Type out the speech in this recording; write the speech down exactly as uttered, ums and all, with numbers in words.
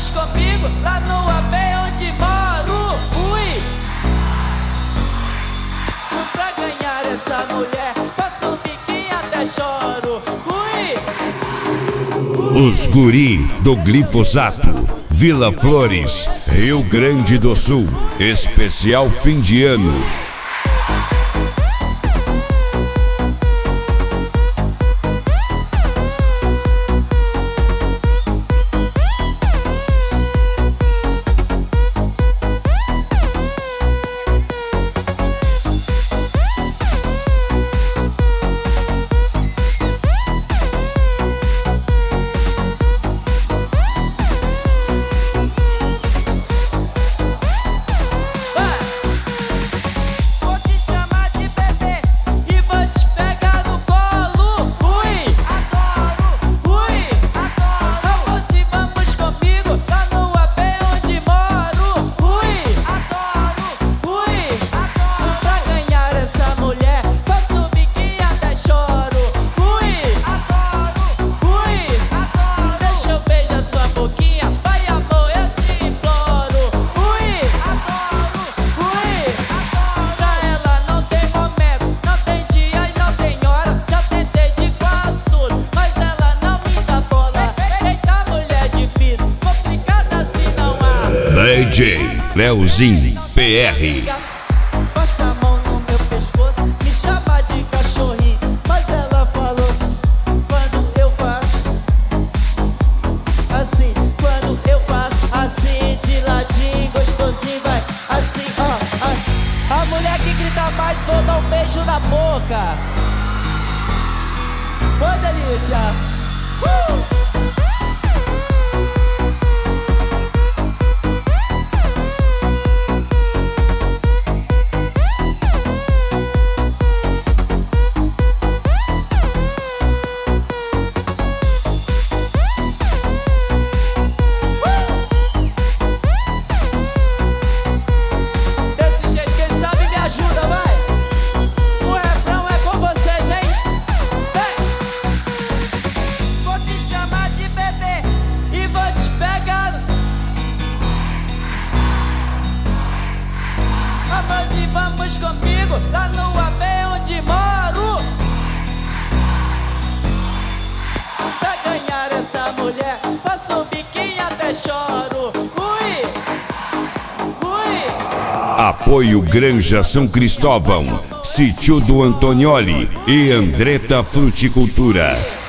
vamos comigo lá no A B onde moro. Ui! Pra ganhar essa mulher, faço um biquinho até choro. Ui! Ui! Os guri do glifosato, Vila Flores, Rio Grande do Sul. Especial fim de ano. D J Leozinho P R. Passa a mão no meu pescoço, me chama de cachorrinho, mas ela falou quando eu faço assim, quando eu faço assim, de ladinho, gostosinho, vai assim, ó, ó. A mulher que grita mais, vou dar um beijo na boca. Ô delícia! Uh! Vamos comigo lá no A B onde moro. Pra ganhar essa mulher, faço um biquinho até choro. Ui! Ui! Apoio Granja São Cristóvão, Sítio do Antonioli e Andretta Fruticultura.